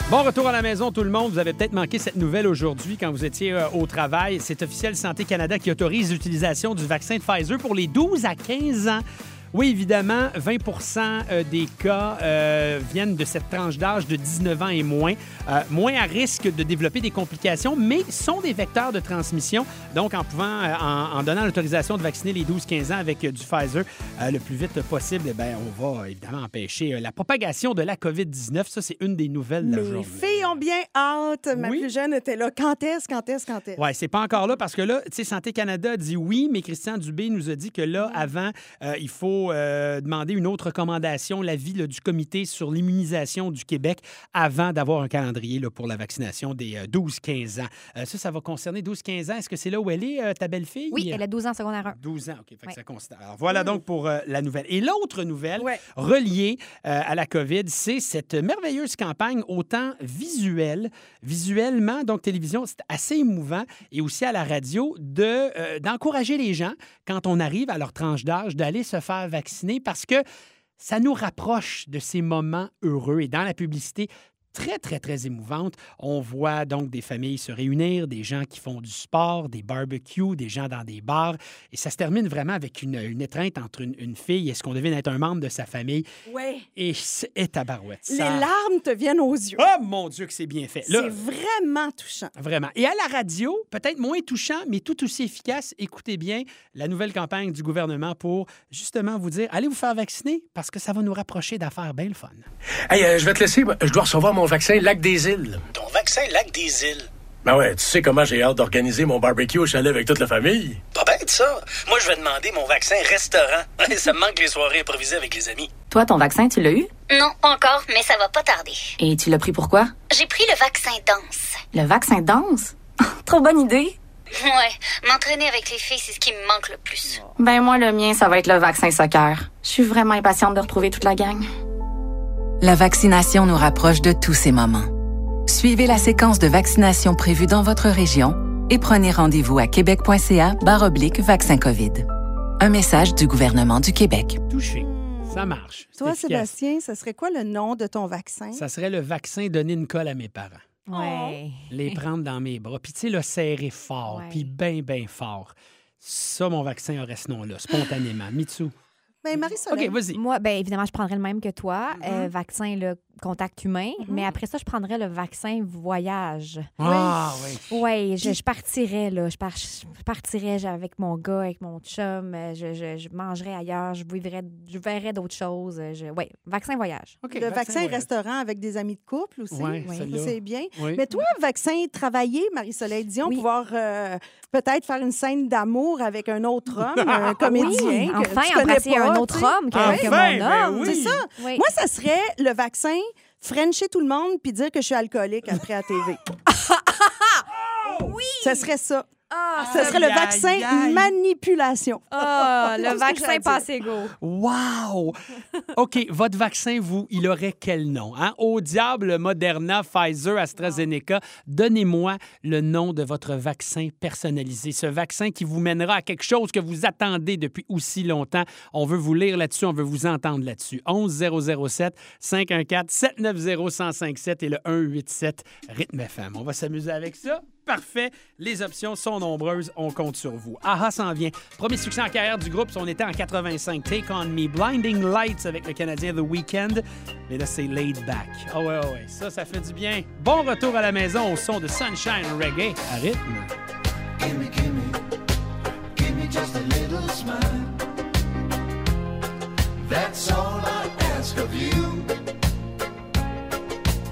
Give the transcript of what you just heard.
Bon retour à la maison, tout le monde. Vous avez peut-être manqué cette nouvelle aujourd'hui quand vous étiez au travail. C'est officiel Santé Canada qui autorise l'utilisation du vaccin de Pfizer pour les 12 à 15 ans. Oui, évidemment, 20 des cas viennent de cette tranche d'âge de 19 ans et moins. Moins à risque de développer des complications, mais sont des vecteurs de transmission. Donc, en donnant l'autorisation de vacciner les 12-15 ans avec du Pfizer le plus vite possible, on va évidemment empêcher la propagation de la COVID-19. Ça, c'est une des nouvelles de la journée. Les filles ont bien hâte. Ma plus jeune était là. Quand est-ce? Oui, c'est pas encore là parce que là, tu sais, Santé Canada dit oui, mais Christian Dubé nous a dit que là, avant, il faut demander une autre recommandation, l'avis du comité sur l'immunisation du Québec avant d'avoir un calendrier là, pour la vaccination des 12-15 ans. Ça va concerner 12-15 ans. Est-ce que c'est là où elle est, ta belle-fille? Oui, elle a 12 ans secondaire 1. 12 ans, OK. Fait que ça considère. Alors, voilà donc pour la nouvelle. Et l'autre nouvelle reliée à la COVID, c'est cette merveilleuse campagne autant visuellement, donc télévision, c'est assez émouvant, et aussi à la radio, d'encourager les gens, quand on arrive à leur tranche d'âge, d'aller se faire vacciner parce que ça nous rapproche de ces moments heureux. Et dans la publicité, très, très, très émouvante. On voit donc des familles se réunir, des gens qui font du sport, des barbecues, des gens dans des bars. Et ça se termine vraiment avec une étreinte entre une fille et ce qu'on devine être un membre de sa famille. Oui. Et tabarouette. Les larmes te viennent aux yeux. Oh mon Dieu que c'est bien fait. Là, c'est vraiment touchant. Vraiment. Et à la radio, peut-être moins touchant, mais tout aussi efficace. Écoutez bien la nouvelle campagne du gouvernement pour justement vous dire, allez vous faire vacciner parce que ça va nous rapprocher d'affaires bien le fun. Hey, je vais te laisser. Je dois recevoir mon vaccin Lac des Îles. Ton vaccin Lac des Îles? Ben ouais, tu sais comment j'ai hâte d'organiser mon barbecue au chalet avec toute la famille. Pas bête, ça. Moi, je vais demander mon vaccin restaurant. Ça me manque les soirées improvisées avec les amis. Toi, ton vaccin, tu l'as eu? Non, pas encore, mais ça va pas tarder. Et tu l'as pris pourquoi? J'ai pris le vaccin danse. Le vaccin danse? Trop bonne idée. Ouais, m'entraîner avec les filles, c'est ce qui me manque le plus. Ben moi, le mien, ça va être le vaccin soccer. Je suis vraiment impatiente de retrouver toute la gang. La vaccination nous rapproche de tous ces moments. Suivez la séquence de vaccination prévue dans votre région et prenez rendez-vous à québec.ca/vaccin COVID. Un message du gouvernement du Québec. Touché. Ça marche. Toi, efficace. Sébastien, ça serait quoi le nom de ton vaccin? Ça serait le vaccin donner une colle à mes parents. Ouais. Les prendre dans mes bras. Puis, tu sais, le serrer fort, puis bien, bien fort. Ça, mon vaccin aurait ce nom-là, spontanément. Mitsu. Ben, Marie-Soleil. OK, vas-y. Moi, évidemment, je prendrais le même que toi. Vaccin, contact humain. Mais après ça, je prendrais le vaccin voyage. Ah, oui. Oui, je partirais, là. Je partirais avec mon gars, avec mon chum. Je mangerais ailleurs. Je verrais d'autres choses. Oui, vaccin voyage. Okay, le vaccin restaurant avec des amis de couple aussi. Oui, c'est bien. Oui. Mais toi, vaccin travailler, Marie-Soleil Dion, pouvoir peut-être faire une scène d'amour avec un autre homme, un comédien. Oui, enfin, embrasser un autre homme que mon homme. Oui. C'est ça. Oui. Moi, ça serait le vaccin frencher tout le monde puis dire que je suis alcoolique après à TV. Oui! Ça serait ça. Ah, Ce serait le vaccin manipulation. Le vaccin passé-go. Wow! OK, votre vaccin, il aurait quel nom? Hein? Au diable, Moderna, Pfizer, AstraZeneca, donnez-moi le nom de votre vaccin personnalisé. Ce vaccin qui vous mènera à quelque chose que vous attendez depuis aussi longtemps. On veut vous lire là-dessus, on veut vous entendre là-dessus. 11007 514 790 1057 et le 187 Rythme FM. On va s'amuser avec ça. Parfait. Les options sont nombreuses. On compte sur vous. AHA s'en vient. Premier succès en carrière du groupe. On était en 85. Take on Me. Blinding Lights avec le Canadien The Weeknd. Mais là, c'est Laid Back. Ah ouais. Ça fait du bien. Bon retour à la maison au son de Sunshine Reggae à rythme. Give me just a little smile. That's all